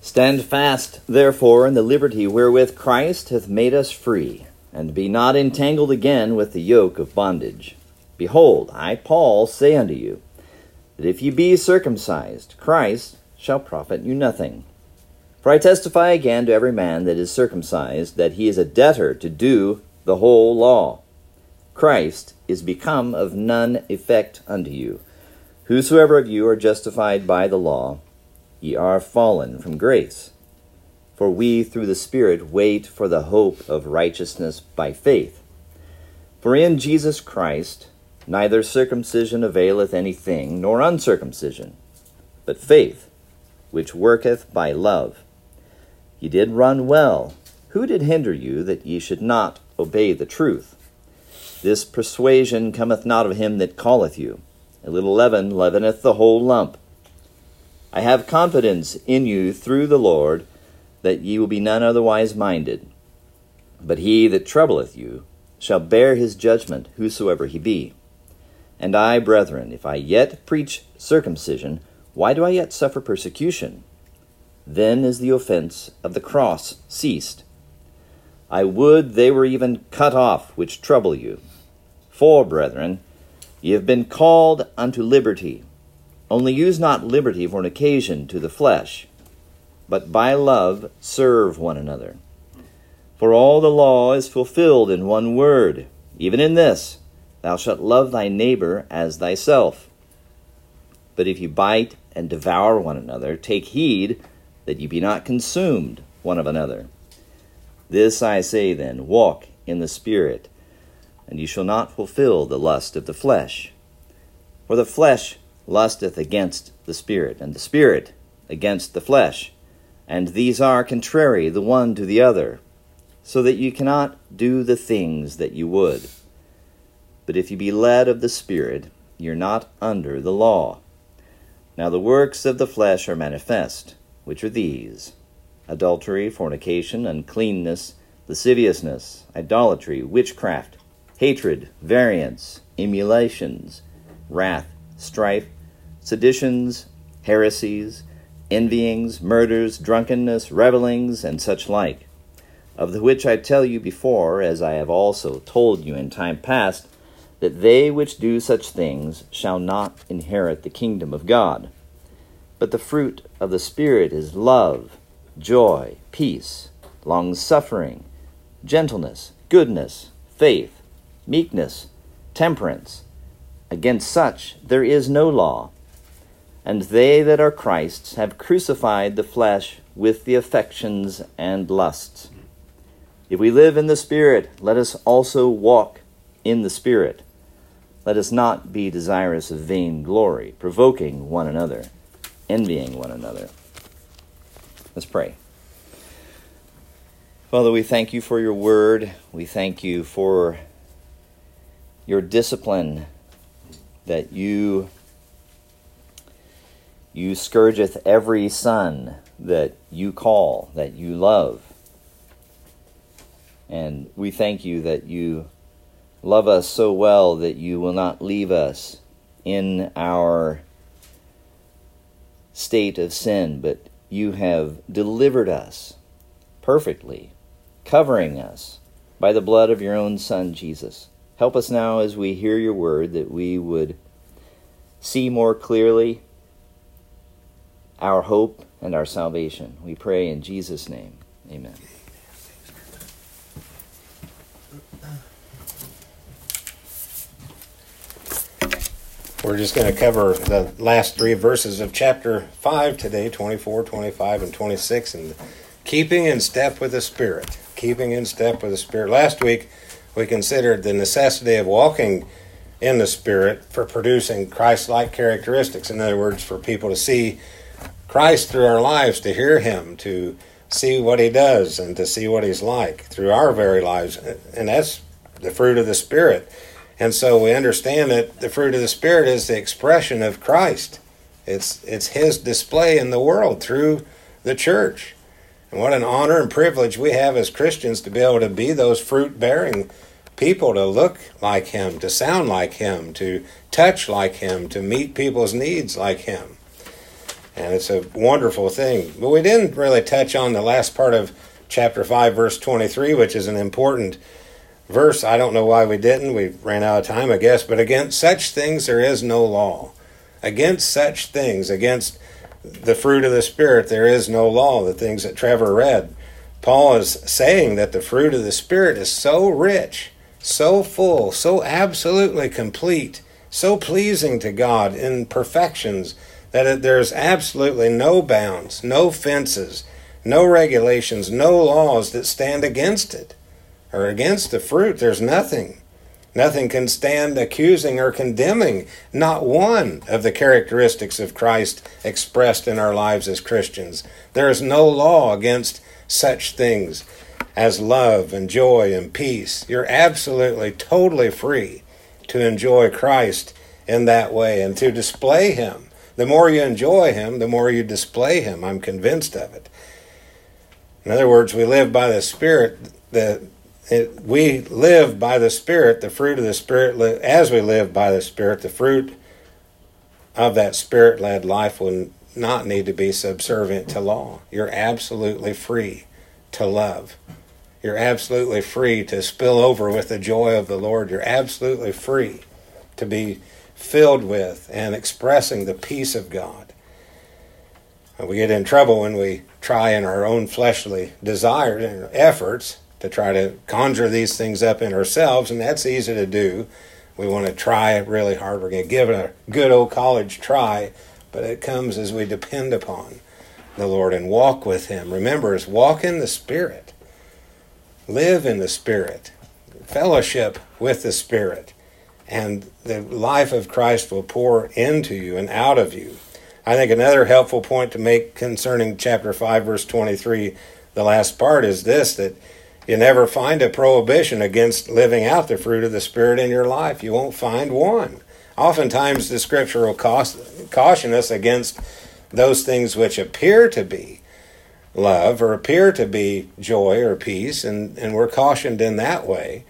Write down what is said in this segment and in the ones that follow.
Stand fast, therefore, in the liberty wherewith Christ hath made us free, and be not entangled again with the yoke of bondage. Behold, I, Paul, say unto you, that if ye be circumcised, Christ shall profit you nothing. For I testify again to every man that is circumcised, that he is a debtor to do the whole law. Christ is become of none effect unto you. Whosoever of you are justified by the law, ye are fallen from grace. For we through the Spirit wait for the hope of righteousness by faith. For in Jesus Christ neither circumcision availeth anything, nor uncircumcision, but faith, which worketh by love. Ye did run well. Who did hinder you that ye should not obey the truth? This persuasion cometh not of him that calleth you. A little leaven leaveneth the whole lump. I have confidence in you through the Lord, that ye will be none otherwise minded. But he that troubleth you shall bear his judgment, whosoever he be. And I, brethren, if I yet preach circumcision, why do I yet suffer persecution? Then is the offense of the cross ceased. I would they were even cut off which trouble you. For, brethren, ye have been called unto liberty. Only use not liberty for an occasion to the flesh, but by love serve one another. For all the law is fulfilled in one word, even in this, thou shalt love thy neighbor as thyself. But if you bite and devour one another, take heed that ye be not consumed one of another. This I say then, walk in the Spirit, and ye shall not fulfill the lust of the flesh. For the flesh lusteth against the Spirit, and the Spirit against the flesh, and these are contrary the one to the other, so that you cannot do the things that you would. But if you be led of the Spirit, ye are not under the law. Now the works of the flesh are manifest, which are these: adultery, fornication, uncleanness, lasciviousness, idolatry, witchcraft, hatred, variance, emulations, wrath, strife, seditions, heresies, envyings, murders, drunkenness, revellings, and such like, of the which I tell you before, as I have also told you in time past, that they which do such things shall not inherit the kingdom of God. But the fruit of the Spirit is love, joy, peace, long-suffering, gentleness, goodness, faith, meekness, temperance. Against such there is no law. And they that are Christ's have crucified the flesh with the affections and lusts. If we live in the Spirit, let us also walk in the Spirit. Let us not be desirous of vain glory, provoking one another, envying one another. Let's pray. Father, we thank you for your word. We thank you for your discipline, that you scourgeth every son that you call, that you love. And we thank you that you love us so well that you will not leave us in our state of sin, but you have delivered us perfectly, covering us by the blood of your own Son, Jesus. Help us now as we hear your word, that we would see more clearly our hope and our salvation. We pray in Jesus' name. Amen. We're just going to cover the last three verses of chapter 5 today, 24, 25, and 26, and keeping in step with the Spirit. Keeping in step with the Spirit. Last week, we considered the necessity of walking in the Spirit for producing Christ-like characteristics. In other words, for people to see Christ through our lives, to hear him, to see what he does, and to see what he's like through our very lives. And that's the fruit of the Spirit. And so we understand that the fruit of the Spirit is the expression of Christ. It's his display in the world through the church. And what an honor and privilege we have as Christians to be able to be those fruit-bearing people, to look like him, to sound like him, to touch like him, to meet people's needs like him. And it's a wonderful thing. But we didn't really touch on the last part of chapter 5, verse 23, which is an important verse. I don't know why we didn't. We ran out of time, I guess. But against such things there is no law. Against such things, against the fruit of the Spirit, there is no law, the things that Trevor read. Paul is saying that the fruit of the Spirit is so rich, so full, so absolutely complete, so pleasing to God in perfections, that there's absolutely no bounds, no fences, no regulations, no laws that stand against it, or against the fruit. There's nothing. Nothing can stand accusing or condemning not one of the characteristics of Christ expressed in our lives as Christians. There is no law against such things as love and joy and peace. You're absolutely, totally free to enjoy Christ in that way and to display Him. The more you enjoy Him, the more you display Him. I'm convinced of it. In other words, we live by the Spirit. We live by the Spirit, the fruit of the Spirit. As we live by the Spirit, the fruit of that Spirit-led life will not need to be subservient to law. You're absolutely free to love. You're absolutely free to spill over with the joy of the Lord. You're absolutely free to be filled with and expressing the peace of God. And we get in trouble when we try in our own fleshly desires and efforts to try to conjure these things up in ourselves, and that's easy to do. We want to try really hard. We're going to give it a good old college try, but it comes as we depend upon the Lord and walk with Him. Remember, it's walk in the Spirit. Live in the Spirit. Fellowship with the Spirit. And the life of Christ will pour into you and out of you. I think another helpful point to make concerning chapter 5, verse 23, the last part, is this, that you never find a prohibition against living out the fruit of the Spirit in your life. You won't find one. Oftentimes the Scripture will caution us against those things which appear to be love or appear to be joy or peace, and we're cautioned in that way.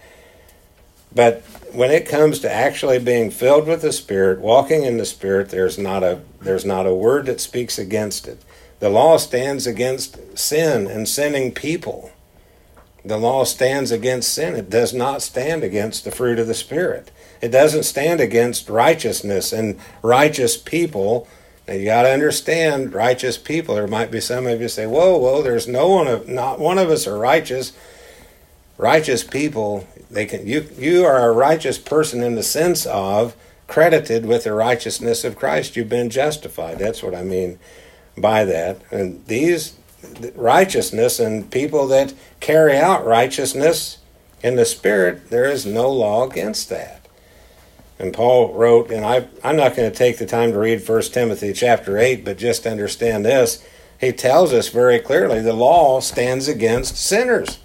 But when it comes to actually being filled with the Spirit, walking in the Spirit, there's not a word that speaks against it. The law stands against sin and sinning people. The law stands against sin. It does not stand against the fruit of the Spirit. It doesn't stand against righteousness and righteous people. Now you got to understand, righteous people. There might be some of you say, "Whoa, there's not one of us are righteous." Righteous people, you are a righteous person in the sense of credited with the righteousness of Christ. You've been justified. That's what I mean by that. And these righteousness and people that carry out righteousness in the Spirit, there is no law against that. And Paul wrote, and I'm not going to take the time to read 1 Timothy chapter 8, but just understand this. He tells us very clearly the law stands against sinners,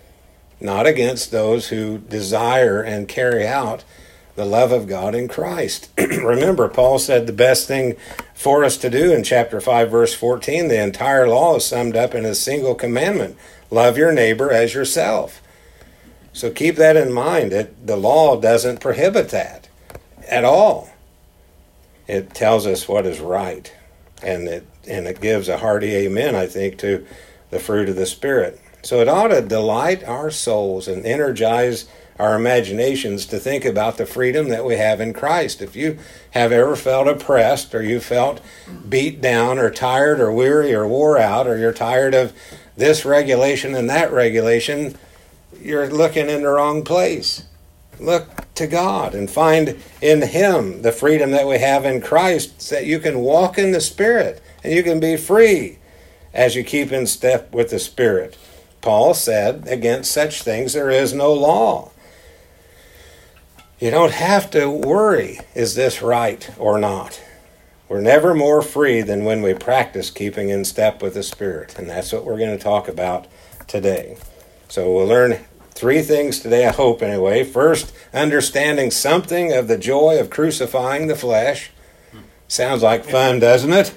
not against those who desire and carry out the love of God in Christ. Remember, Paul said the best thing for us to do in chapter 5, verse 14, the entire law is summed up in a single commandment. Love your neighbor as yourself. So keep that in mind. The law doesn't prohibit that at all. It tells us what is right. And it gives a hearty amen, I think, to the fruit of the Spirit. So it ought to delight our souls and energize our imaginations to think about the freedom that we have in Christ. If you have ever felt oppressed, or you felt beat down or tired or weary or wore out, or you're tired of this regulation and that regulation, you're looking in the wrong place. Look to God and find in Him the freedom that we have in Christ, so that you can walk in the Spirit and you can be free as you keep in step with the Spirit. Paul said, against such things there is no law. You don't have to worry, is this right or not? We're never more free than when we practice keeping in step with the Spirit. And that's what we're going to talk about today. So we'll learn 3 things today, I hope anyway. First, understanding something of the joy of crucifying the flesh. Sounds like fun, doesn't it?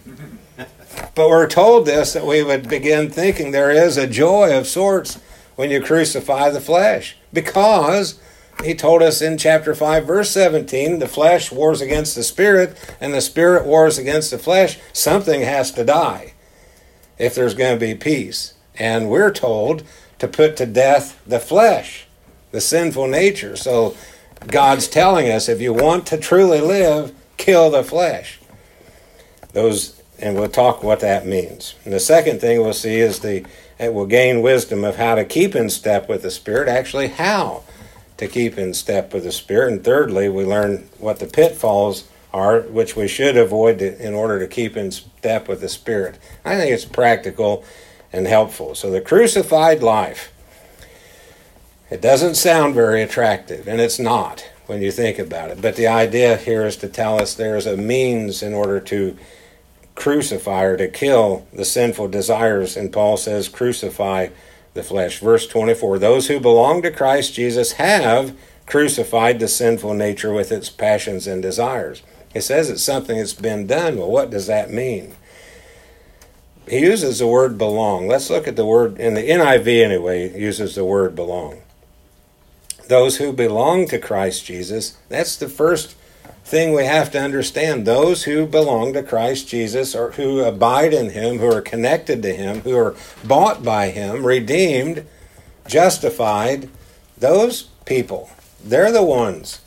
But we're told this, that we would begin thinking there is a joy of sorts when you crucify the flesh, because he told us in chapter 5, verse 17, the flesh wars against the spirit, and the spirit wars against the flesh. Something has to die if there's going to be peace. And we're told to put to death the flesh, the sinful nature. So God's telling us, if you want to truly live, kill the flesh. And we'll talk what that means. And the second thing we'll see is it will gain wisdom of how to keep in step with the Spirit, actually how to keep in step with the Spirit. And thirdly, we learn what the pitfalls are, which we should avoid in order to keep in step with the Spirit. I think it's practical and helpful. So the crucified life, it doesn't sound very attractive, and it's not when you think about it. But the idea here is to tell us there's a means in order to crucify or to kill the sinful desires. And Paul says, crucify the flesh. Verse 24, those who belong to Christ Jesus have crucified the sinful nature with its passions and desires. It says it's something that's been done. Well, what does that mean? He uses the word belong. Let's look at the word, in the NIV anyway, uses the word belong. Those who belong to Christ Jesus, that's the first thing we have to understand. Those who belong to Christ Jesus, or who abide in Him, who are connected to Him, who are bought by Him, redeemed, justified, those people, they're the ones,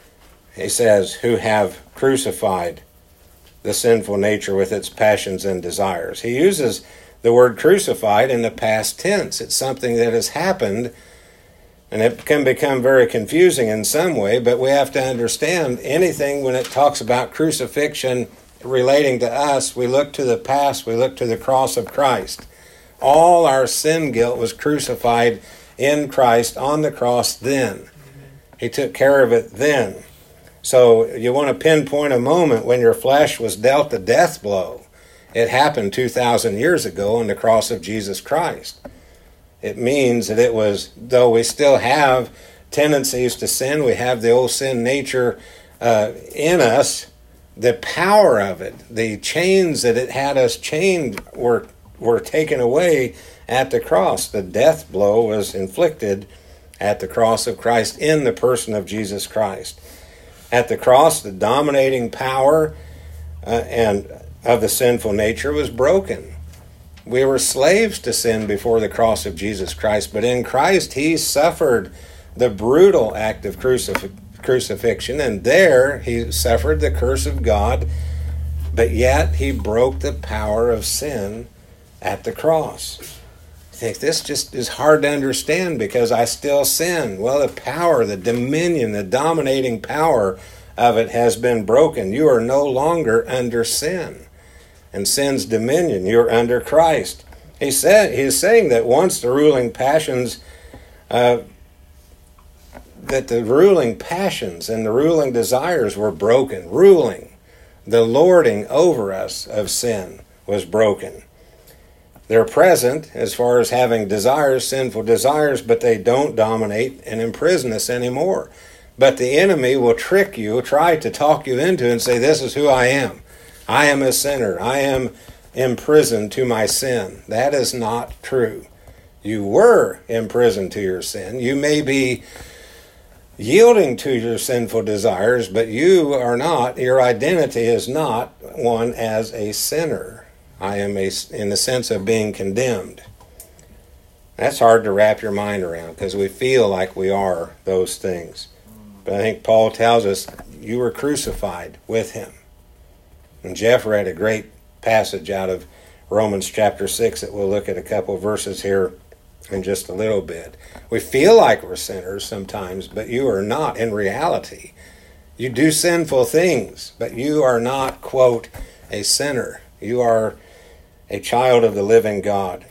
he says, who have crucified the sinful nature with its passions and desires. He uses the word crucified in the past tense. It's something that has happened, and it can become very confusing in some way, but we have to understand anything when it talks about crucifixion relating to us, we look to the past, we look to the cross of Christ. All our sin guilt was crucified in Christ on the cross then. He took care of it then. So you want to pinpoint a moment when your flesh was dealt the death blow. It happened 2,000 years ago on the cross of Jesus Christ. It means that it was, though we still have tendencies to sin, we have the old sin nature in us, the power of it, the chains that it had us chained were taken away at the cross. The death blow was inflicted at the cross of Christ in the person of Jesus Christ. At the cross, the dominating power and of the sinful nature was broken. We were slaves to sin before the cross of Jesus Christ, but in Christ He suffered the brutal act of crucifixion, and there He suffered the curse of God, but yet He broke the power of sin at the cross. I think this just is hard to understand because I still sin. Well, the power, the dominion, the dominating power of it has been broken. You are no longer under sin and sin's dominion. You're under Christ. He is saying that once the ruling passions, and the ruling desires were broken. The lording over us of sin was broken. They're present as far as having desires, sinful desires, but they don't dominate and imprison us anymore. But the enemy will trick you, try to talk you into and say, this is who I am. I am a sinner. I am imprisoned to my sin. That is not true. You were imprisoned to your sin. You may be yielding to your sinful desires, but you are not, your identity is not one as a sinner. I am in the sense of being condemned. That's hard to wrap your mind around because we feel like we are those things. But I think Paul tells us you were crucified with Him. And Jeff read a great passage out of Romans chapter 6 that we'll look at a couple of verses here in just a little bit. We feel like we're sinners sometimes, but you are not in reality. You do sinful things, but you are not, quote, a sinner. You are a child of the living God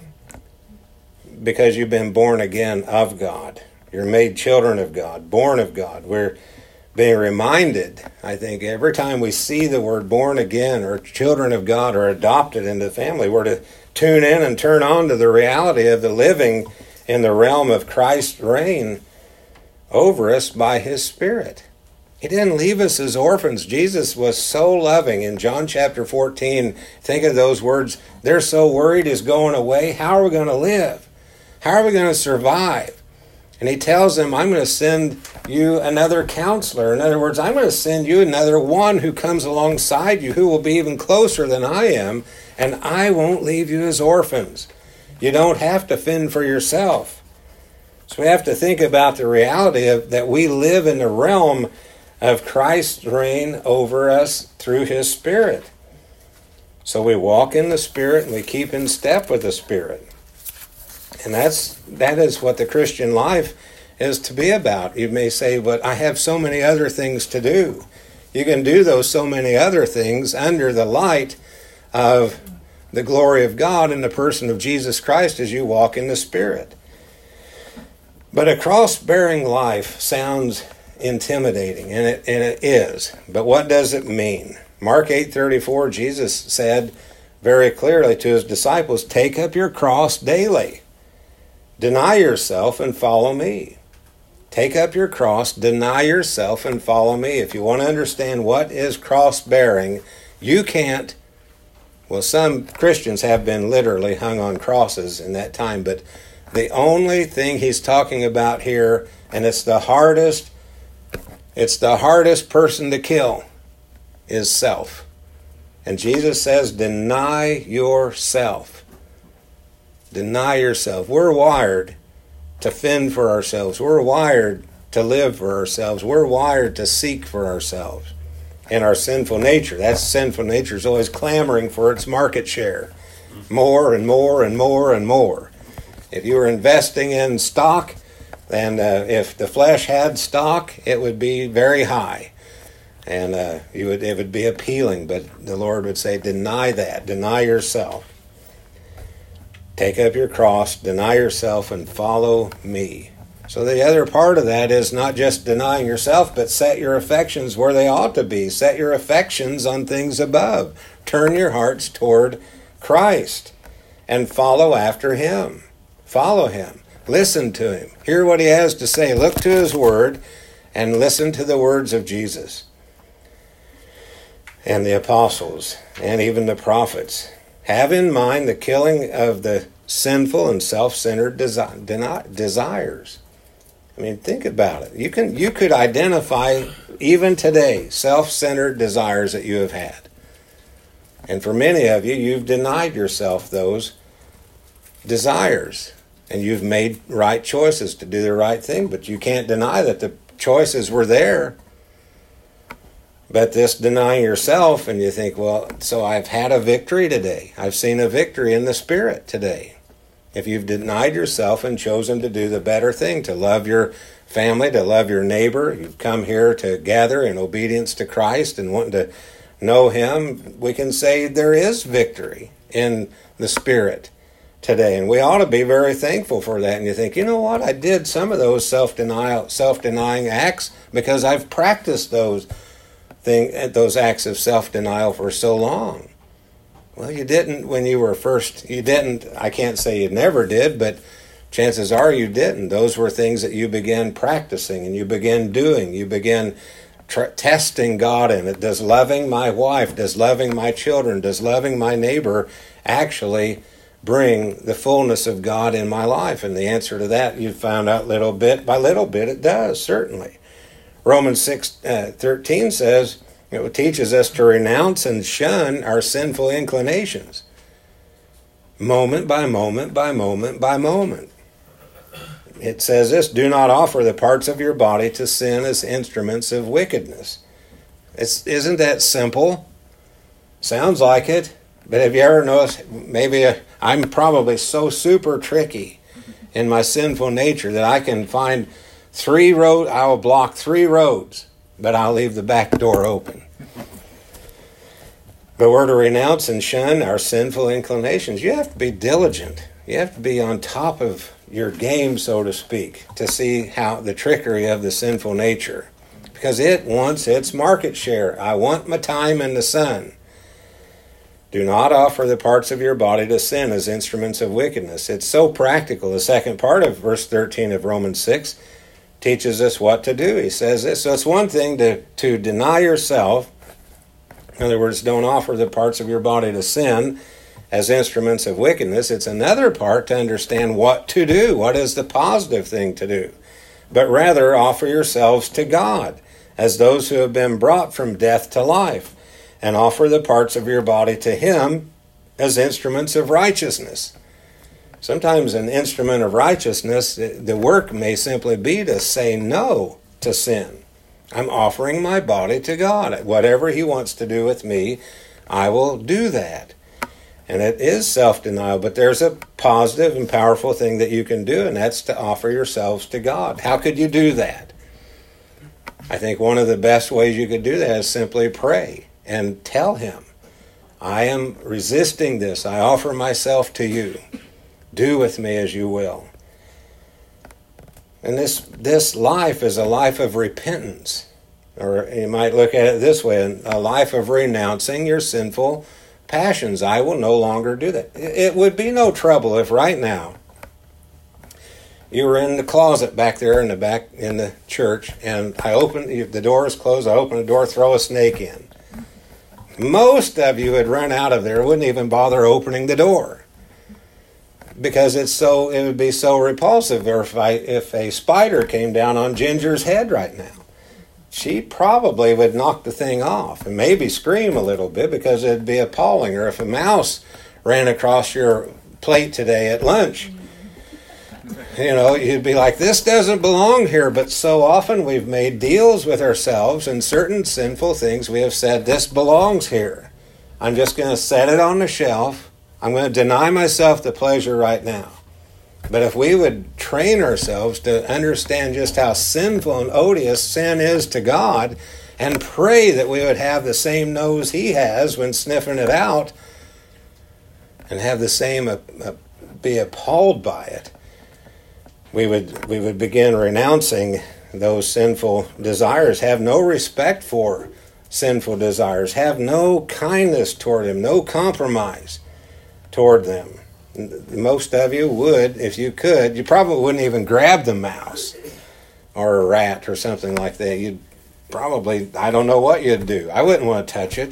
because you've been born again of God. You're made children of God, born of God. We're being reminded, I think, every time we see the word born again or children of God or adopted into the family, we're to tune in and turn on to the reality of the living in the realm of Christ's reign over us by His Spirit. He didn't leave us as orphans. Jesus was so loving. In John chapter 14, think of those words, they're so worried He's going away. How are we going to live? How are we going to survive? And he tells them, I'm going to send you another counselor. In other words, I'm going to send you another one who comes alongside you, who will be even closer than I am, and I won't leave you as orphans. You don't have to fend for yourself. So we have to think about the reality of that we live in the realm of Christ's reign over us through his Spirit. So we walk in the Spirit and we keep in step with the Spirit. And that is what the Christian life is to be about. You may say, but I have so many other things to do. You can do those so many other things under the light of the glory of God in the person of Jesus Christ as you walk in the Spirit. But a cross-bearing life sounds intimidating, and it is. But what does it mean? Mark 8:34, Jesus said very clearly to his disciples, take up your cross daily. Deny yourself and follow me. Take up your cross, deny yourself and follow me. If you want to understand what is cross-bearing, you can't. Well, some Christians have been literally hung on crosses in that time, but the only thing he's talking about here, and it's the hardest person to kill, is self. And Jesus says, deny yourself. Deny yourself. We're wired to fend for ourselves. We're wired to live for ourselves. We're wired to seek for ourselves. And our sinful nature, that sinful nature is always clamoring for its market share. More and more and more and more. If you were investing in stock, then if the flesh had stock, it would be very high. And it would be appealing. But the Lord would say, deny that. Deny yourself. Take up your cross, deny yourself, and follow me. So the other part of that is not just denying yourself, but set your affections where they ought to be. Set your affections on things above. Turn your hearts toward Christ and follow after him. Follow him. Listen to him. Hear what he has to say. Look to his word and listen to the words of Jesus and the apostles and even the prophets. Have in mind the killing of the sinful and self-centered desires. I mean, think about it. You could identify, even today, self-centered desires that you have had. And for many of you, you've denied yourself those desires. And you've made right choices to do the right thing. But you can't deny that the choices were there. But this denying yourself, and you think, well, so I've had a victory today. I've seen a victory in the Spirit today. If you've denied yourself and chosen to do the better thing, to love your family, to love your neighbor, you've come here to gather in obedience to Christ and wanting to know him, we can say there is victory in the Spirit today. And we ought to be very thankful for that. And you think, you know what? I did some of those self-denying acts because I've practiced those acts of self-denial for so long. Well, you didn't when you were first. You didn't. I can't say you never did, but chances are you didn't. Those were things that you began practicing and you began doing. You began testing God in it. Does loving my wife, does loving my children, does loving my neighbor actually bring the fullness of God in my life? And the answer to that, you found out little bit by little bit, it does, certainly. Romans 6:13 says, it teaches us to renounce and shun our sinful inclinations. Moment by moment by moment by moment. It says this, do not offer the parts of your body to sin as instruments of wickedness. Isn't that simple? Sounds like it. But have you ever noticed, I'm probably so super tricky in my sinful nature that I can find I will block 3 roads, but I'll leave the back door open. But we're to renounce and shun our sinful inclinations. You have to be diligent. You have to be on top of your game, so to speak, to see how the trickery of the sinful nature. Because it wants its market share. I want my time in the sun. Do not offer the parts of your body to sin as instruments of wickedness. It's so practical. The second part of verse 13 of Romans 6 teaches us what to do. He says this. So it's one thing to deny yourself. In other words, don't offer the parts of your body to sin as instruments of wickedness. It's another part to understand what to do. What is the positive thing to do? but rather offer yourselves to God as those who have been brought from death to life, and offer the parts of your body to Him as instruments of righteousness. Sometimes an instrument of righteousness, the work may simply be to say no to sin. I'm offering my body to God. Whatever He wants to do with me, I will do that. And it is self-denial, but there's a positive and powerful thing that you can do, and that's to offer yourselves to God. How could you do that? I think one of the best ways you could do that is simply pray and tell Him, I am resisting this. I offer myself to you. Do with me as you will. And this life is a life of repentance. Or you might look at it this way, a life of renouncing your sinful passions. I will no longer do that. It would be no trouble if right now you were in the closet back there in the church, and the door is closed, I open the door, throw a snake in. Most of you would run out of there, wouldn't even bother opening the door, because it would be so repulsive. Or if a spider came down on Ginger's head right now, she probably would knock the thing off and maybe scream a little bit because it'd be appalling. Or if a mouse ran across your plate today at lunch, you'd be like, this doesn't belong here. But so often we've made deals with ourselves, and certain sinful things we have said, this belongs here. I'm just going to set it on the shelf. I'm going to deny myself the pleasure right now. But if we would train ourselves to understand just how sinful and odious sin is to God, and pray that we would have the same nose He has when sniffing it out, and have the same be appalled by it, we would begin renouncing those sinful desires, have no respect for sinful desires, have no kindness toward them, no compromise toward them. Most of you would, if you could, you probably wouldn't even grab the mouse or a rat or something like that. You'd probably, I don't know what you'd do. I wouldn't want to touch it.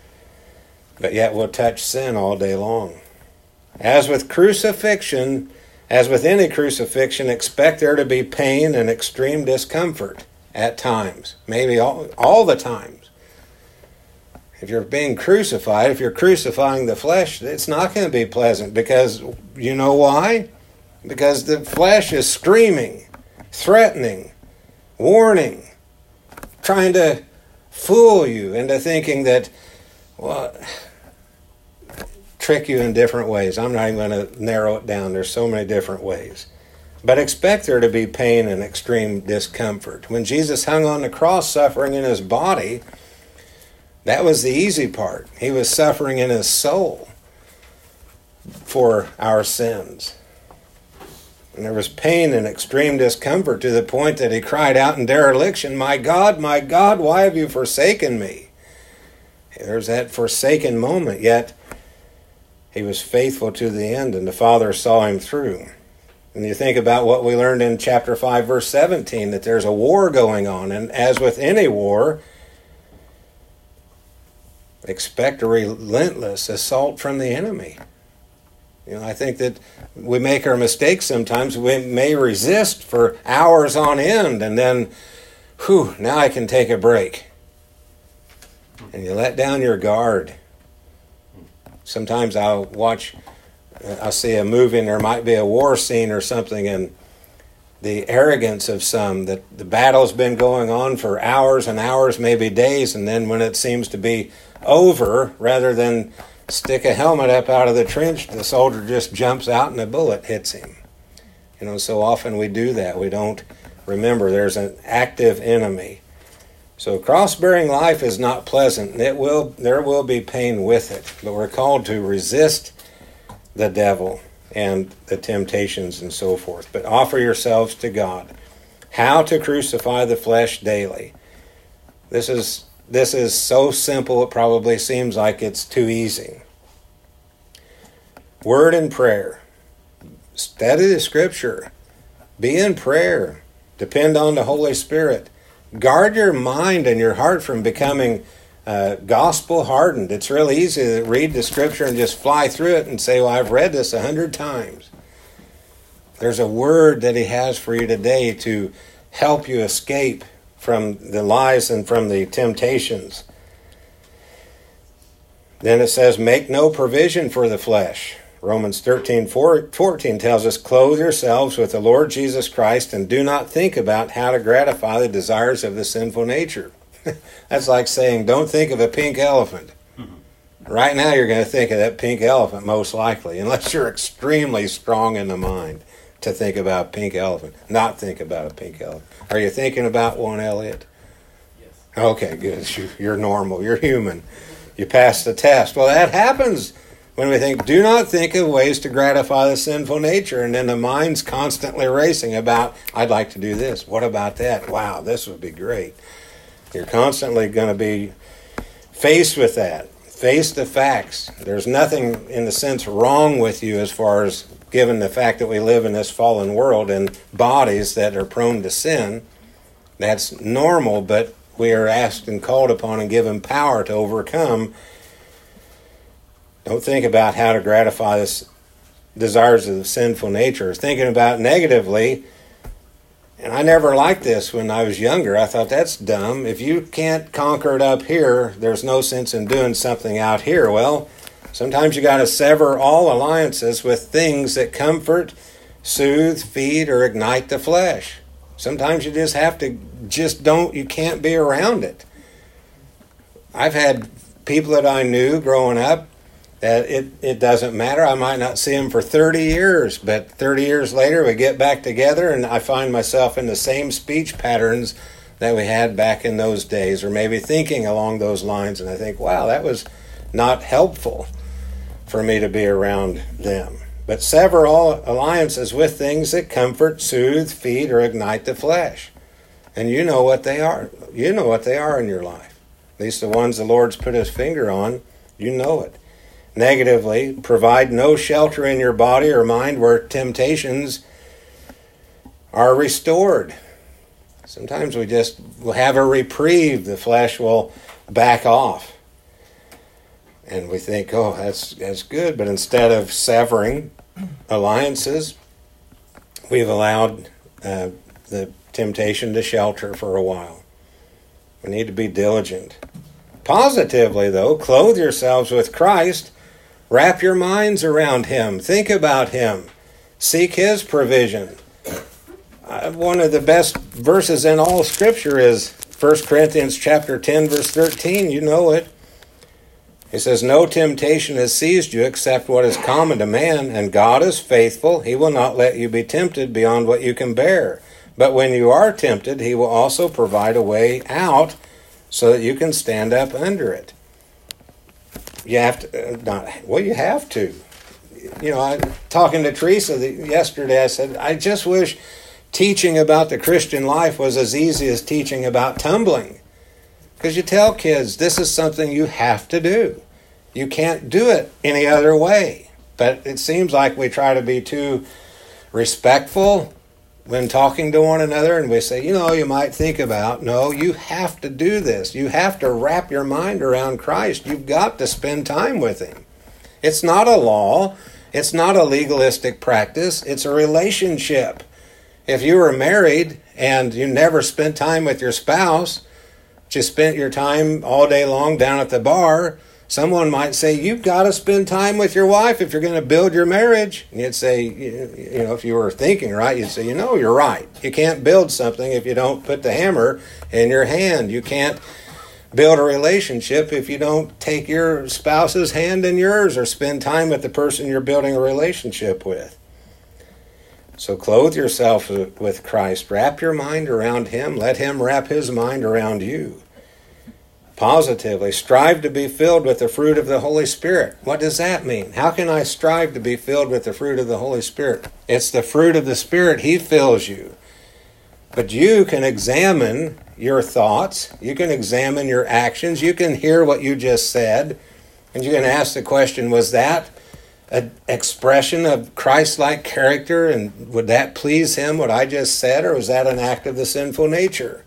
But yet we'll touch sin all day long. As with crucifixion, as with any crucifixion, expect there to be pain and extreme discomfort at times, maybe all the times. If you're being crucified, if you're crucifying the flesh, it's not going to be pleasant, because you know why? Because the flesh is screaming, threatening, warning, trying to fool you into thinking that, trick you in different ways. I'm not even going to narrow it down. There's so many different ways. But expect there to be pain and extreme discomfort. When Jesus hung on the cross suffering in His body, that was the easy part. He was suffering in His soul for our sins. And there was pain and extreme discomfort to the point that He cried out in dereliction, my God, why have you forsaken me? There's that forsaken moment, yet He was faithful to the end, and the Father saw Him through. And you think about what we learned in chapter 5, verse 17, that there's a war going on, and as with any war, expect a relentless assault from the enemy. I think that we make our mistakes sometimes. We may resist for hours on end, and then, now I can take a break. And you let down your guard. Sometimes I'll see a movie and there might be a war scene or something, and the arrogance of some, that the battle's been going on for hours and hours, maybe days, and then when it seems to be over, rather than stick a helmet up out of the trench, the soldier just jumps out and a bullet hits him. So often we do that. We don't remember there's an active enemy. So cross-bearing life is not pleasant. There will be pain with it, but we're called to resist the devil and the temptations and so forth. But offer yourselves to God. How to crucify the flesh daily. This is so simple, it probably seems like it's too easy. Word and prayer. Study the Scripture. Be in prayer. Depend on the Holy Spirit. Guard your mind and your heart from becoming gospel hardened. It's real easy to read the Scripture and just fly through it and say, I've read this 100 times. There's a word that He has for you today to help you escape from the lies and from the temptations. Then it says, make no provision for the flesh. Romans 13:14 tells us, clothe yourselves with the Lord Jesus Christ and do not think about how to gratify the desires of the sinful nature. That's like saying, don't think of a pink elephant. Right now you're going to think of that pink elephant most likely, unless you're extremely strong in the mind to think about a pink elephant, not think about a pink elephant. Are you thinking about one, Elliot? Yes. Okay, good. You're normal. You're human. You passed the test. Well, that happens when we think, do not think of ways to gratify the sinful nature, and then the mind's constantly racing about, I'd like to do this. What about that? Wow, this would be great. You're constantly going to be faced with that. Face the facts. There's nothing, in the sense, wrong with you as far as given the fact that we live in this fallen world and bodies that are prone to sin. That's normal, but we are asked and called upon and given power to overcome. Don't think about how to gratify the desires of the sinful nature. Thinking about negatively, and I never liked this when I was younger. I thought, that's dumb. If you can't conquer it up here, there's no sense in doing something out here. Well, sometimes you got to sever all alliances with things that comfort, soothe, feed, or ignite the flesh. Sometimes you just have to, you can't be around it. I've had people that I knew growing up that it doesn't matter. I might not see them for 30 years, but 30 years later we get back together and I find myself in the same speech patterns that we had back in those days, or maybe thinking along those lines, and I think, wow, that was not helpful for me to be around them. But sever all alliances with things that comfort, soothe, feed, or ignite the flesh. And you know what they are. You know what they are in your life. At least the ones the Lord's put his finger on, you know it. Negatively, provide no shelter in your body or mind where temptations are restored. Sometimes we just will have a reprieve. The flesh will back off. And we think, oh, that's good. But instead of severing alliances, we've allowed the temptation to shelter for a while. We need to be diligent. Positively, though, clothe yourselves with Christ. Wrap your minds around him. Think about him. Seek his provision. One of the best verses in all Scripture is 1 Corinthians chapter 10, verse 13. You know it. It says, no temptation has seized you except what is common to man, and God is faithful. He will not let you be tempted beyond what you can bear. But when you are tempted, he will also provide a way out so that you can stand up under it. You have to, you have to. You know, talking to Teresa yesterday, I said, I just wish teaching about the Christian life was as easy as teaching about tumbling. Because you tell kids, this is something you have to do. You can't do it any other way. But it seems like we try to be too respectful when talking to one another, and we say, you might think about, no, you have to do this. You have to wrap your mind around Christ. You've got to spend time with him. It's not a law. It's not a legalistic practice. It's a relationship. If you were married and you never spent time with your spouse, just spent your time all day long down at the bar, someone might say, you've got to spend time with your wife if you're going to build your marriage. And you'd say, if you were thinking right, you'd say, you're right. You can't build something if you don't put the hammer in your hand. You can't build a relationship if you don't take your spouse's hand in yours or spend time with the person you're building a relationship with. So clothe yourself with Christ. Wrap your mind around him. Let him wrap his mind around you. Positively, strive to be filled with the fruit of the Holy Spirit. What does that mean? How can I strive to be filled with the fruit of the Holy Spirit? It's the fruit of the Spirit. He fills you. But you can examine your thoughts. You can examine your actions. You can hear what you just said. And you can ask the question, was that an expression of Christ-like character? And would that please him, what I just said? Or was that an act of the sinful nature?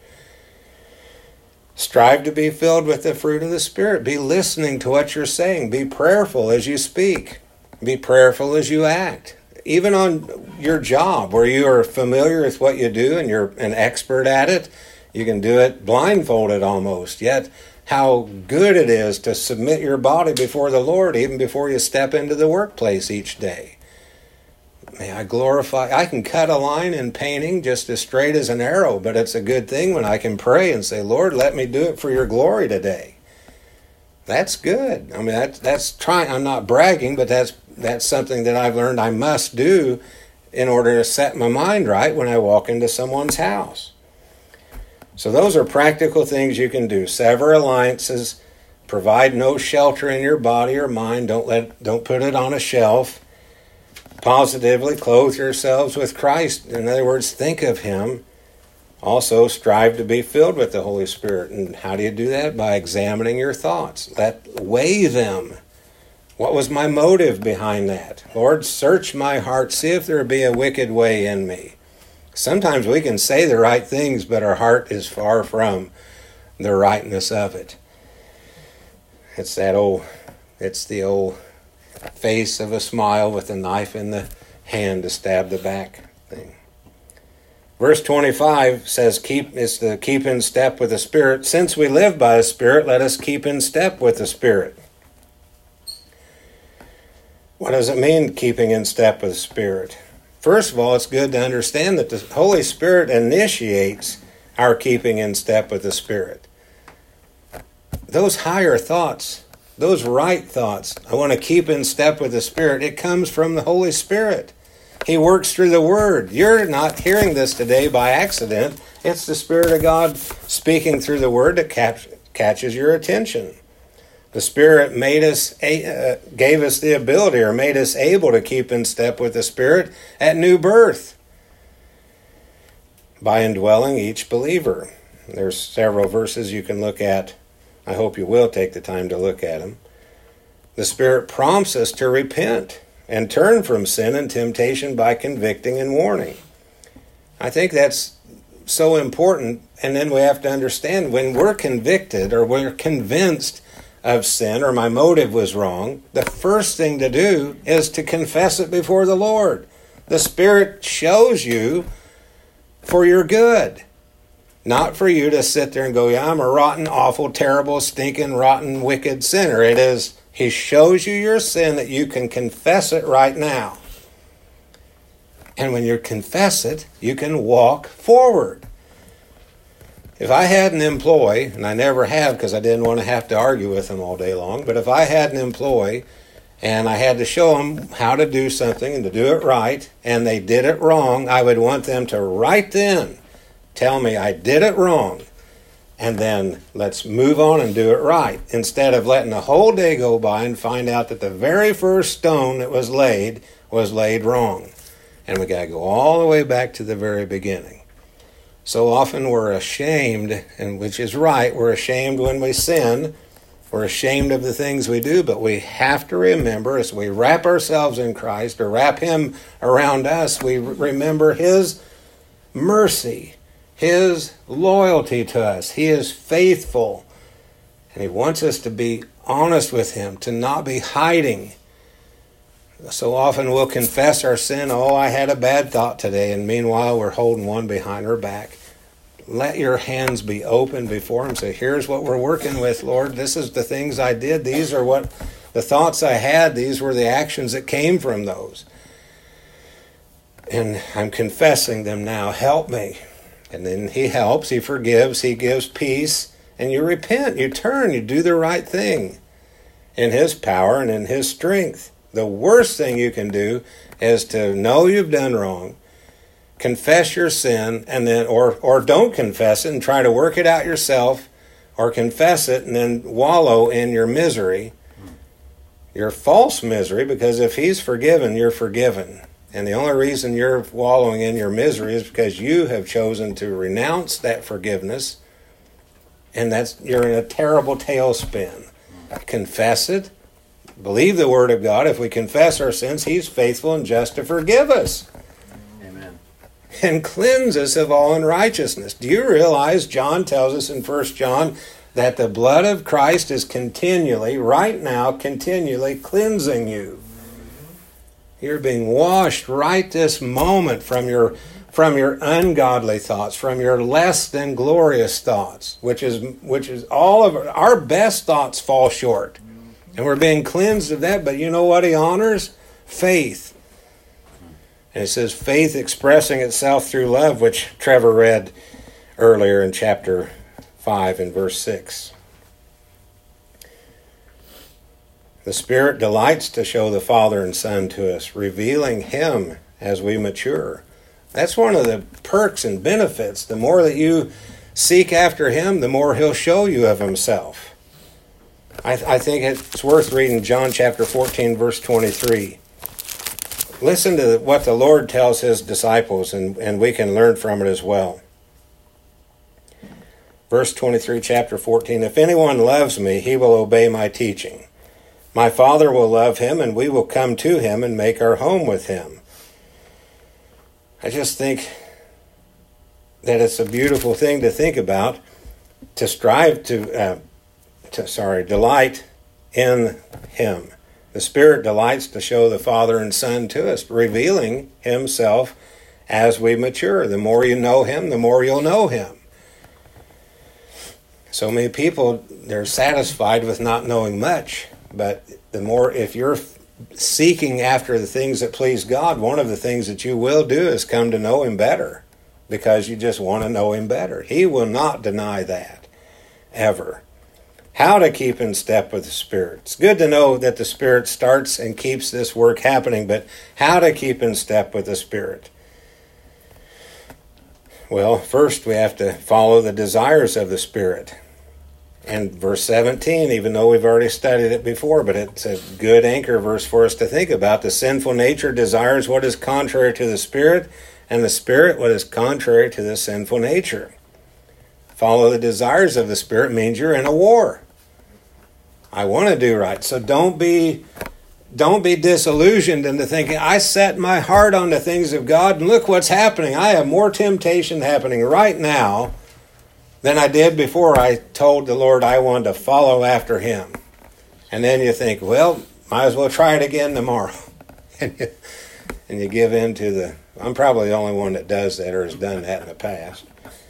Strive to be filled with the fruit of the Spirit. Be listening to what you're saying. Be prayerful as you speak. Be prayerful as you act. even on your job where you are familiar with what you do and you're an expert at it. You can do it blindfolded almost. Yet how good it is to submit your body before the Lord even before you step into the workplace each day. May I glorify. I can cut a line in painting just as straight as an arrow, but it's a good thing when I can pray and say, Lord, let me do it for your glory today. That's good. I mean, that's trying. I'm not bragging, but that's something that I've learned I must do in order to set my mind right when I walk into someone's house. So those are practical things you can do. Sever alliances, provide no shelter in your body or mind. Don't put it on a shelf. Positively clothe yourselves with Christ. In other words, think of Him. Also, strive to be filled with the Holy Spirit. And how do you do that? By examining your thoughts. Weigh them. What was my motive behind that? Lord, search my heart. See if there be a wicked way in me. Sometimes we can say the right things, but our heart is far from the rightness of it. It's the old face of a smile with a knife in the hand to stab the back thing. Verse 25 says, keep in step with the Spirit. Since we live by the Spirit, let us keep in step with the Spirit. What does it mean, keeping in step with the Spirit? First of all, it's good to understand that the Holy Spirit initiates our keeping in step with the Spirit. Those higher thoughts, those right thoughts, I want to keep in step with the Spirit, it comes from the Holy Spirit. He works through the Word. You're not hearing this today by accident. It's the Spirit of God speaking through the Word that catches your attention. The Spirit gave us the ability or made us able to keep in step with the Spirit at new birth by indwelling each believer. There's several verses you can look at. I hope you will take the time to look at them. The Spirit prompts us to repent and turn from sin and temptation by convicting and warning. I think that's so important. And then we have to understand when we're convicted or we're convinced of sin or my motive was wrong, the first thing to do is to confess it before the Lord. The Spirit shows you for your good, not for you to sit there and go, yeah, I'm a rotten, awful, terrible, stinking, rotten, wicked sinner. It is, He shows you your sin that you can confess it right now. And when you confess it, you can walk forward. If I had an employee, and I never have because I didn't want to have to argue with them all day long, but if I had an employee and I had to show them how to do something and to do it right, and they did it wrong, I would want them to right then tell me I did it wrong, and then let's move on and do it right, instead of letting the whole day go by and find out that the very first stone that was laid wrong. And we got to go all the way back to the very beginning. So often we're ashamed, and which is right, we're ashamed when we sin. We're ashamed of the things we do, but we have to remember as we wrap ourselves in Christ or wrap Him around us, we remember His mercy, His loyalty to us. He is faithful, and He wants us to be honest with Him, to not be hiding. So often we'll confess our sin. Oh, I had a bad thought today. And meanwhile, we're holding one behind our back. Let your hands be open before Him. Say, here's what we're working with, Lord. This is the things I did. These are what the thoughts I had. These were the actions that came from those. And I'm confessing them now. Help me. And then He helps. He forgives. He gives peace. And you repent. You turn. You do the right thing in His power and in His strength. The worst thing you can do is to know you've done wrong, confess your sin, and then or don't confess it and try to work it out yourself, or confess it and then wallow in your misery, your false misery, because if He's forgiven, you're forgiven. And the only reason you're wallowing in your misery is because you have chosen to renounce that forgiveness, and you're in a terrible tailspin. Confess it. Believe the Word of God. If we confess our sins, He's faithful and just to forgive us. Amen. And cleanse us of all unrighteousness. Do you realize John tells us in 1 John that the blood of Christ is continually, right now, continually cleansing you? You're being washed right this moment from your ungodly thoughts, from your less than glorious thoughts, which is all of our best thoughts fall short. And we're being cleansed of that, but you know what he honors? Faith. And it says faith expressing itself through love, which Trevor read earlier in chapter 5 and verse 6. The Spirit delights to show the Father and Son to us, revealing Him as we mature. That's one of the perks and benefits. The more that you seek after Him, the more He'll show you of Himself. I think it's worth reading John chapter 14, verse 23. Listen to what the Lord tells His disciples, and we can learn from it as well. Verse 23, chapter 14, if anyone loves me, he will obey my teaching. My Father will love him, and we will come to him and make our home with him. I just think that it's a beautiful thing to think about, to strive to delight in Him. The Spirit delights to show the Father and Son to us, revealing Himself as we mature. The more you know Him, the more you'll know Him. So many people, they're satisfied with not knowing much, but the more, if you're seeking after the things that please God, one of the things that you will do is come to know Him better, because you just want to know Him better. He will not deny that, ever. How to keep in step with the Spirit. It's good to know that the Spirit starts and keeps this work happening, but how to keep in step with the Spirit? Well, first we have to follow the desires of the Spirit. And verse 17, even though we've already studied it before, but it's a good anchor verse for us to think about. The sinful nature desires what is contrary to the Spirit, and the Spirit what is contrary to the sinful nature. Follow the desires of the Spirit means you're in a war. I want to do right. So don't be disillusioned into thinking, I set my heart on the things of God, and look what's happening. I have more temptation happening right now than I did before I told the Lord I wanted to follow after Him. And then you think, well, might as well try it again tomorrow. and you give in to the... I'm probably the only one that does that or has done that in the past.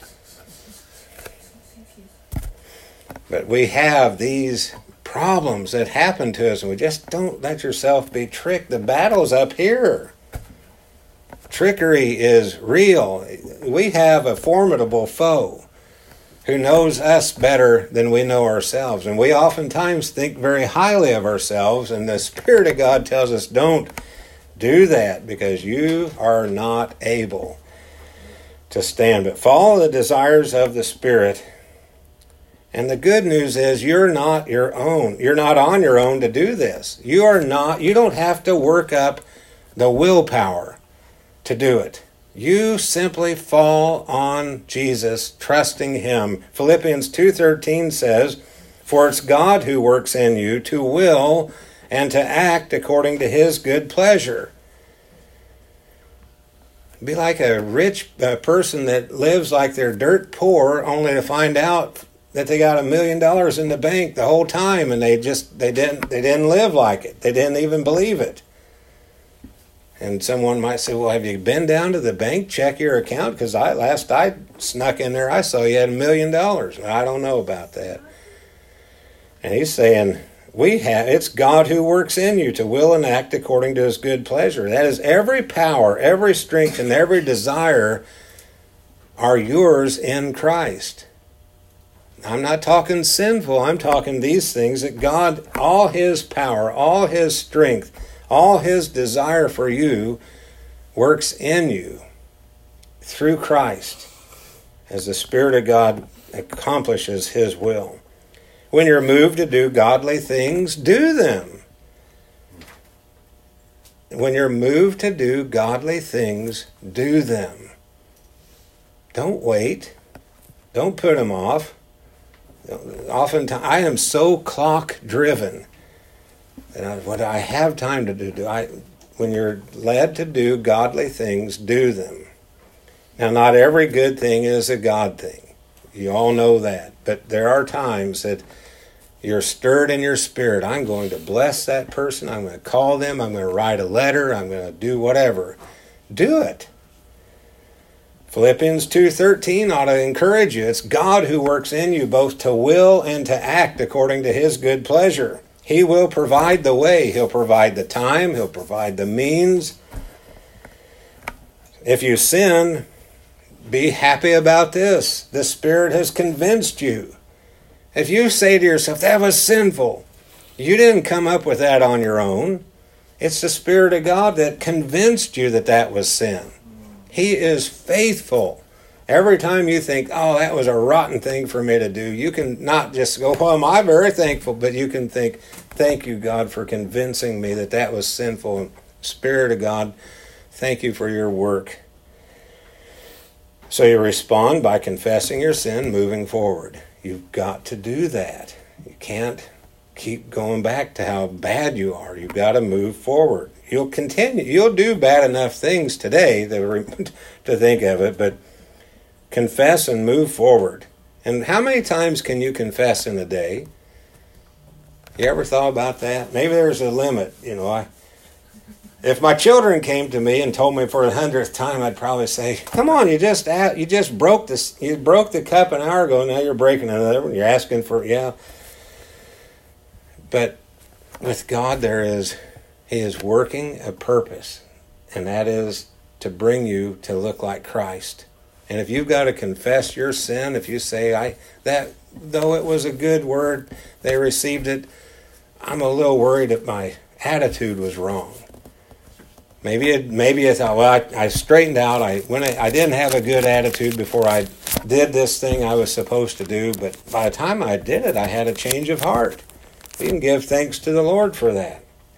But we have these problems that happen to us, and we just don't let yourself be tricked. The battle's up here. Trickery is real. We have a formidable foe who knows us better than we know ourselves. And we oftentimes think very highly of ourselves, and the Spirit of God tells us, don't do that, because you are not able to stand. But follow the desires of the Spirit. And the good news is you're not your own. You're not on your own to do this. You don't have to work up the willpower to do it. You simply fall on Jesus, trusting Him. Philippians 2:13 says, for it's God who works in you to will and to act according to His good pleasure. Be like a rich person that lives like they're dirt poor, only to find out that they got $1 million in the bank the whole time, and they didn't live like it. They didn't even believe it. And someone might say, well, have you been down to the bank, check your account? Because last I snuck in there, I saw you had $1 million. I don't know about that. And he's saying, it's God who works in you to will and act according to His good pleasure. That is, every power, every strength, and every desire are yours in Christ. I'm not talking sinful. I'm talking these things that God, all His power, all His strength, all His desire for you works in you through Christ as the Spirit of God accomplishes His will. When you're moved to do godly things, do them. When you're moved to do godly things, do them. Don't wait. Don't put them off. Oftentimes, I am so clock driven that what I have time to do, when you're led to do godly things, do them. Now, not every good thing is a God thing. You all know that. But there are times that You're stirred in your spirit. I'm going to bless that person. I'm going to call them. I'm going to write a letter. I'm going to do whatever. Do it. Philippians 2:13 ought to encourage you. It's God who works in you both to will and to act according to his good pleasure. He will provide the way. He'll provide the time. He'll provide the means. If you sin, be happy about this. The Spirit has convinced you. If you say to yourself, that was sinful, you didn't come up with that on your own. It's the Spirit of God that convinced you that that was sin. He is faithful. Every time you think, oh, that was a rotten thing for me to do, you can not just go, well, am I very thankful, but you can think, thank you, God, for convincing me that that was sinful. Spirit of God, thank you for your work. So you respond by confessing your sin, moving forward. You've got to do that. You can't keep going back to how bad you are. You've got to move forward. You'll continue. You'll do bad enough things today to think of it, but confess and move forward. And how many times can you confess in a day? You ever thought about that? Maybe there's a limit. If my children came to me and told me for the 100th time, I'd probably say, "Come on, you just broke this. You broke the cup an hour ago. Now you're breaking another one. You're asking for But with God, He is working a purpose, and that is to bring you to look like Christ. And if you've got to confess your sin, if you say, that though it was a good word, they received it, I'm a little worried that my attitude was wrong. Maybe you thought, well, I straightened out. I didn't have a good attitude before I did this thing I was supposed to do, but by the time I did it, I had a change of heart. We can give thanks to the Lord for that.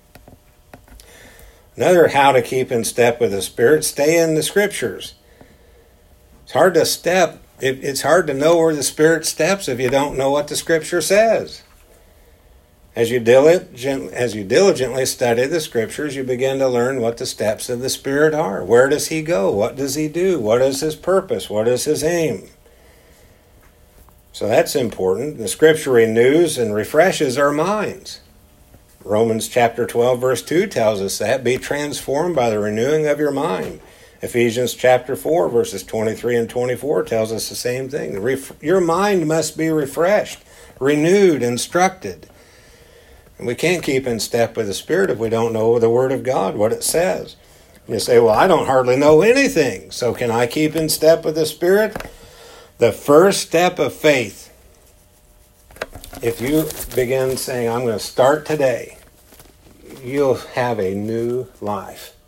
Another how to keep in step with the Spirit, stay in the Scriptures. It's hard to step. It's hard to know where the Spirit steps if you don't know what the Scripture says. As you diligently study the Scriptures, you begin to learn what the steps of the Spirit are. Where does He go? What does He do? What is His purpose? What is His aim? So that's important. The Scripture renews and refreshes our minds. Romans chapter 12, verse 2 tells us that. Be transformed by the renewing of your mind. Ephesians chapter 4, verses 23 and 24 tells us the same thing. Your mind must be refreshed, renewed, instructed. And we can't keep in step with the Spirit if we don't know the Word of God, what it says. And you say, well, I don't hardly know anything, so can I keep in step with the Spirit? The first step of faith, if you begin saying, I'm going to start today, you'll have a new life.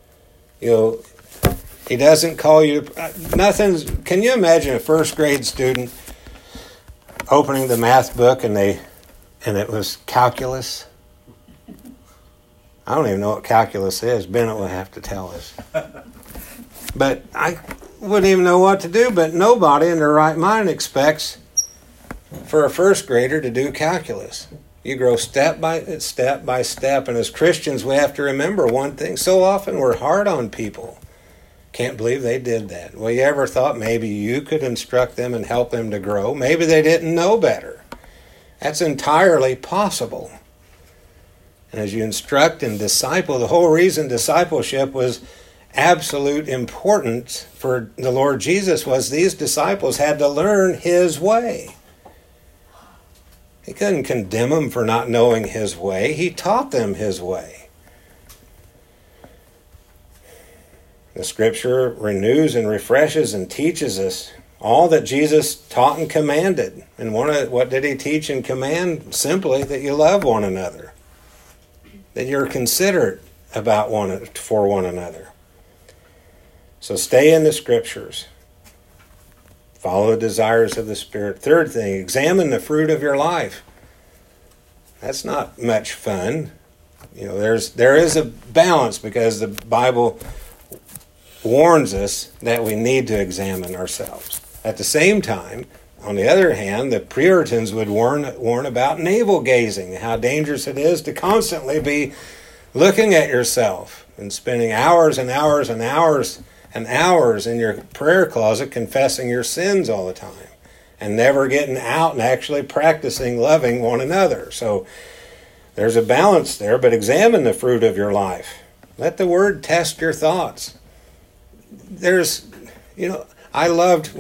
He doesn't call you, can you imagine a first grade student opening the math book and it was calculus? I don't even know what calculus is. Bennett will have to tell us. But I wouldn't even know what to do, but nobody in their right mind expects for a first grader to do calculus. You grow step by step, and as Christians we have to remember one thing. So often we're hard on people. Can't believe they did that. Well, you ever thought maybe you could instruct them and help them to grow? Maybe they didn't know better. That's entirely possible. And as you instruct and disciple, the whole reason discipleship was absolute importance for the Lord Jesus was these disciples had to learn His way. He couldn't condemn them for not knowing His way. He taught them His way. The Scripture renews and refreshes and teaches us all that Jesus taught and commanded. And what did He teach and command? Simply that you love one another. That you're considerate for one another. So stay in the Scriptures. Follow the desires of the Spirit. Third thing, examine the fruit of your life. That's not much fun. There is a balance because the Bible warns us that we need to examine ourselves. At the same time, on the other hand, the Puritans would warn about navel gazing, how dangerous it is to constantly be looking at yourself and spending hours and hours and hours and hours in your prayer closet confessing your sins all the time. and never getting out and actually practicing loving one another. So there's a balance there, but examine the fruit of your life. Let the Word test your thoughts. I love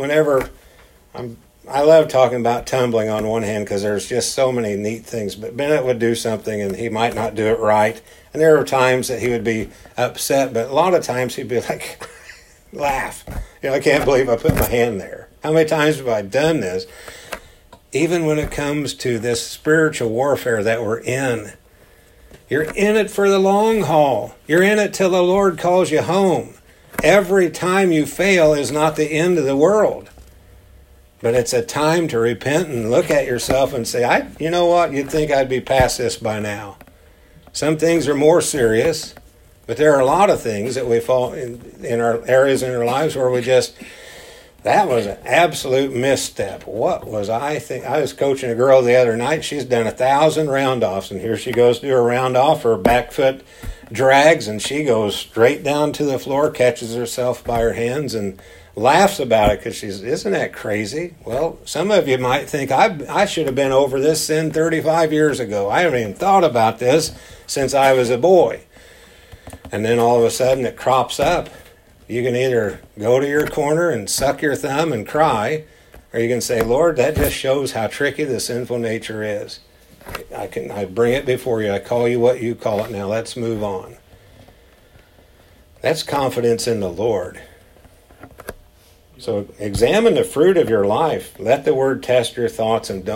talking about tumbling on one hand because there's just so many neat things. But Bennett would do something and he might not do it right. And there were times that he would be upset, but a lot of times he'd be like, laugh. I can't believe I put my hand there. How many times have I done this? Even when it comes to this spiritual warfare that we're in, you're in it for the long haul. You're in it till the Lord calls you home. Every time you fail is not the end of the world. But it's a time to repent and look at yourself and say, you know what? You'd think I'd be past this by now. Some things are more serious, but there are a lot of things that we fall in our areas in our lives where that was an absolute misstep. What was I thinking? I was coaching a girl the other night. She's done 1,000 round-offs, and here she goes to do a round-off. Her back foot drags, and she goes straight down to the floor, catches herself by her hands, and laughs about it because isn't that crazy? Well, some of you might think, I should have been over this sin 35 years ago. I haven't even thought about this since I was a boy. And then all of a sudden it crops up. You can either go to your corner and suck your thumb and cry, or you can say, Lord, that just shows how tricky the sinful nature is. I bring it before you. I call you what you call it. Now let's move on. That's confidence in the Lord. So examine the fruit of your life. Let the Word test your thoughts, and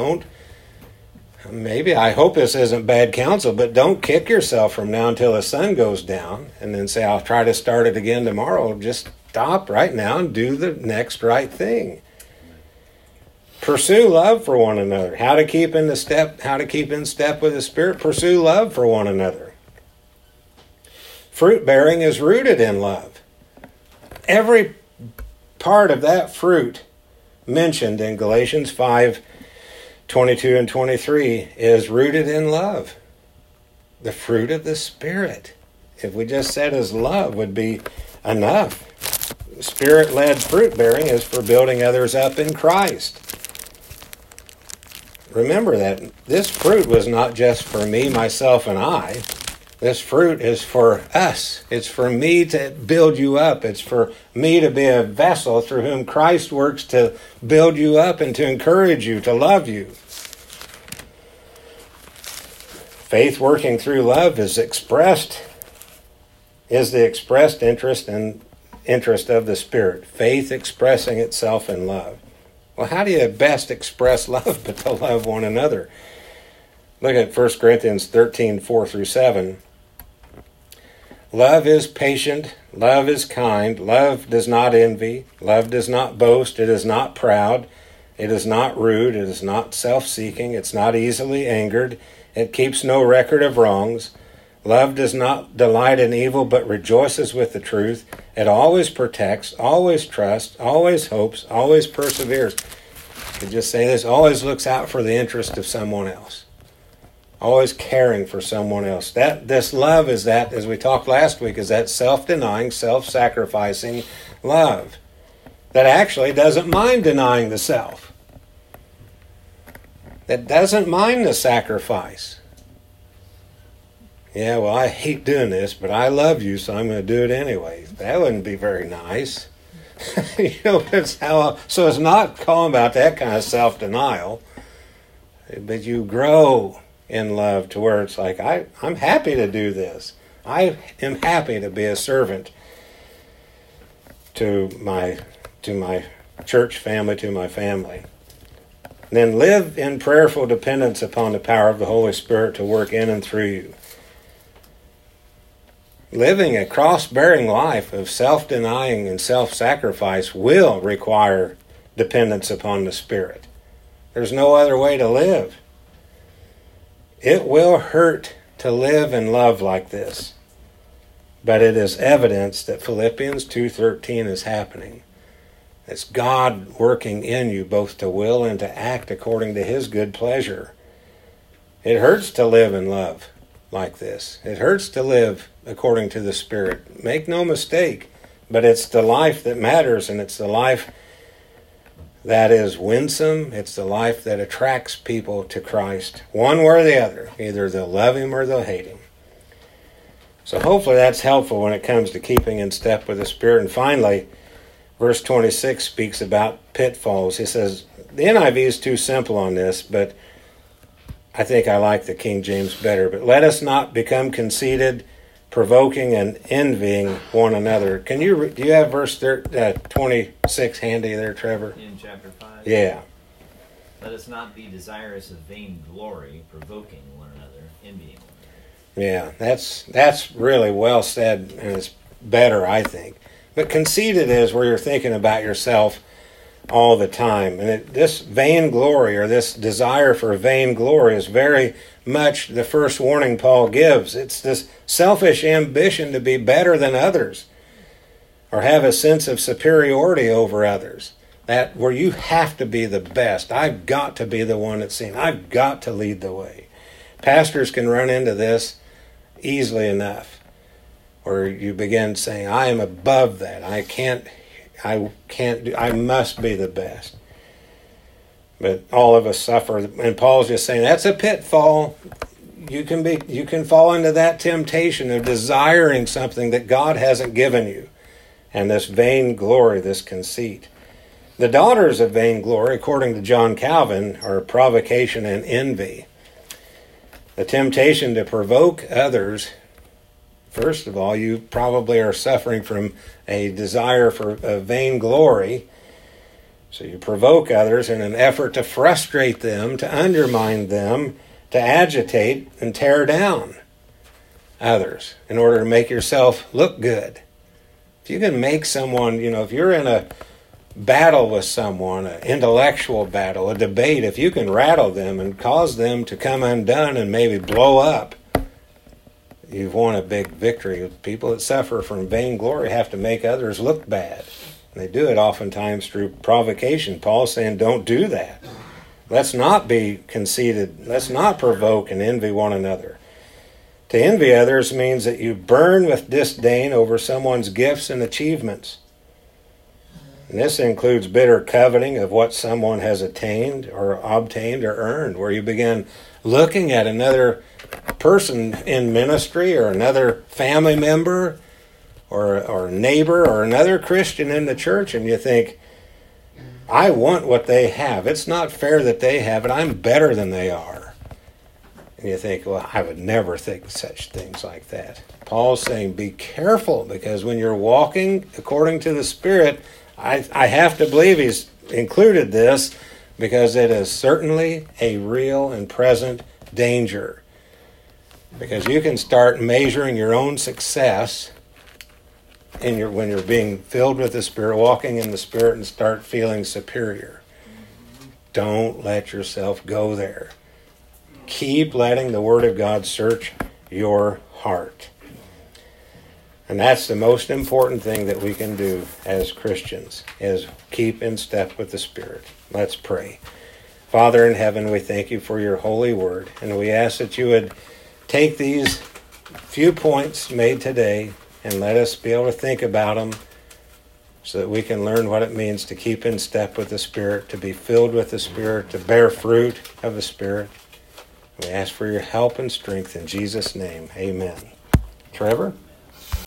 I hope this isn't bad counsel, but don't kick yourself from now until the sun goes down and then say, I'll try to start it again tomorrow. Just stop right now and do the next right thing. Pursue love for one another. How to keep in step with the Spirit. Pursue love for one another. Fruit bearing is rooted in love. Every part of that fruit mentioned in Galatians 5:22 and 23 is rooted in love. The fruit of the Spirit. If we just said as love would be enough. Spirit-led fruit bearing is for building others up in Christ. Remember that this fruit was not just for me, myself, and I. This fruit is for us. It's for me to build you up. It's for me to be a vessel through whom Christ works to build you up and to encourage you, to love you. Faith working through love is the expressed interest of the Spirit. Faith expressing itself in love. Well, how do you best express love but to love one another? Look at 1 Corinthians 13:4-7. Love is patient, love is kind, love does not envy, love does not boast, it is not proud, it is not rude, it is not self-seeking, it's not easily angered, it keeps no record of wrongs. Love does not delight in evil, but rejoices with the truth. It always protects, always trusts, always hopes, always perseveres. You just say this, always looks out for the interest of someone else. Always caring for someone else. This love is that, as we talked last week, is that self-denying, self-sacrificing love that actually doesn't mind denying the self. That doesn't mind the sacrifice. Yeah, well, I hate doing this, but I love you, so I'm going to do it anyway. That wouldn't be very nice. So it's not calling about that kind of self-denial, but you grow in love to where it's like, I'm happy to do this. I am happy to be a servant to my church family, to my family. And then live in prayerful dependence upon the power of the Holy Spirit to work in and through you. Living a cross-bearing life of self-denying and self-sacrifice will require dependence upon the Spirit. There's no other way to live. It will hurt to live and love like this, but it is evidence that Philippians 2:13 is happening. It's God working in you both to will and to act according to His good pleasure. It hurts to live and love like this. It hurts to live according to the Spirit. Make no mistake, but it's the life that matters, and it's the life that is winsome. It's the life that attracts people to Christ, one way or the other. Either they'll love Him or they'll hate Him. So hopefully that's helpful when it comes to keeping in step with the Spirit. And finally, verse 26 speaks about pitfalls. He says, the NIV is too simple on this, but I think I like the King James better. But let us not become conceited, provoking and envying one another. Do you have verse 26 handy there, Trevor? In chapter 5? Yeah. Let us not be desirous of vain glory, provoking one another, envying one another. Yeah, that's really well said, and it's better, I think. But conceited is where you're thinking about yourself all the time. And this vainglory, or this desire for vainglory, is very much the first warning Paul gives. It's this selfish ambition to be better than others, or have a sense of superiority over others. That where you have to be the best. I've got to be the one that's seen. I've got to lead the way. Pastors can run into this easily enough, where you begin saying, I am above that. I must be the best. But all of us suffer, and Paul's just saying that's a pitfall. You can fall into that temptation of desiring something that God hasn't given you, and this vainglory, this conceit. The daughters of vainglory, according to John Calvin, are provocation and envy. The temptation to provoke others, first of all, you probably are suffering from a desire for vainglory. So you provoke others in an effort to frustrate them, to undermine them, to agitate and tear down others in order to make yourself look good. If you can make someone, if you're in a battle with someone, an intellectual battle, a debate, if you can rattle them and cause them to come undone and maybe blow up, you've won a big victory. People that suffer from vainglory have to make others look bad. And they do it oftentimes through provocation. Paul's saying, don't do that. Let's not be conceited. Let's not provoke and envy one another. To envy others means that you burn with disdain over someone's gifts and achievements. And this includes bitter coveting of what someone has attained or obtained or earned, where you begin looking at another person in ministry or another family member or neighbor or another Christian in the church, and you think, I want what they have. It's not fair that they have it. I'm better than they are. And you think, well, I would never think such things like that. Paul's saying, be careful, because when you're walking according to the Spirit, I have to believe he's included this, because it is certainly a real and present danger. Because you can start measuring your own success when you're being filled with the Spirit, walking in the Spirit, and start feeling superior. Don't let yourself go there. Keep letting the Word of God search your heart. And that's the most important thing that we can do as Christians, is keep in step with the Spirit. Let's pray. Father in heaven, we thank you for your holy word, and we ask that you would take these few points made today and let us be able to think about them so that we can learn what it means to keep in step with the Spirit, to be filled with the Spirit, to bear fruit of the Spirit. We ask for your help and strength in Jesus' name. Amen. Trevor?